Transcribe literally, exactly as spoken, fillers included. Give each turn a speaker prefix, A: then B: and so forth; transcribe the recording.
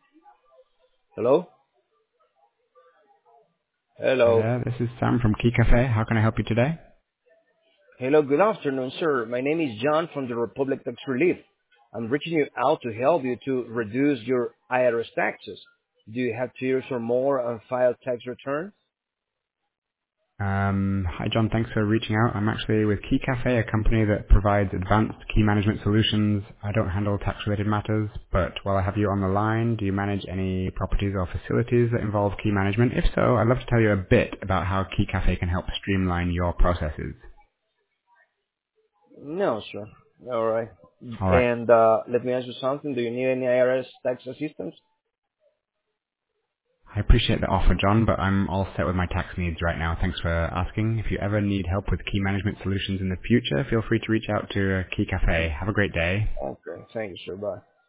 A: Hello?
B: Hi
A: Hello.
B: there, this is Sam from Key Cafe. How can I help you today?
A: Hello, good afternoon, sir. My name is John from the Republic Tax Relief. I'm reaching you out to help you to reduce your I R S taxes. Do you have two years or more on file tax returns?
B: Um, hi John, thanks for reaching out. I'm actually with Key Cafe, a company that provides advanced key management solutions. I don't handle tax-related matters, but while I have you on the line, do you manage any properties or facilities that involve key management? If so, I'd love to tell you a bit about how Key Cafe can help streamline your processes.
A: No, sir. All right.
B: All right.
A: And uh, let me ask you something. Do you need any I R S tax assistance?
B: I appreciate the offer, John, but I'm all set with my tax needs right now. Thanks for asking. If you ever need help with key management solutions in the future, feel free to reach out to uh, Key Cafe. Have a great day.
A: Okay. Thank you, sir. Bye.